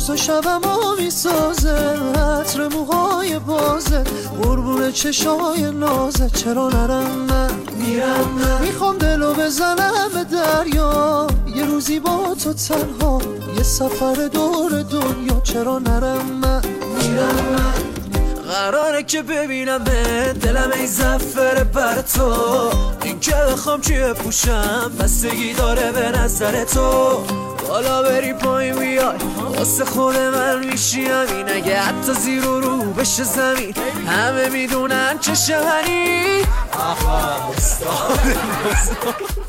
روز و شبم ها میسازه، عطر موهای بازه، قربون چشای نازه. چرا نرم من میرم، میخوام دلو بزنم به دریا، یه روزی با تو تنها، یه سفر دور دنیا. چرا نرم من میرم، قراره که ببینم دلم ای زفره بر تو، این که بخوام چی بپوشم بستگی داره به نظر تو. بالا بری پایین بیای واسه خود من میشی همین، اگه حتی زیر و رو بشه زمین همه میدونن چه شمنی.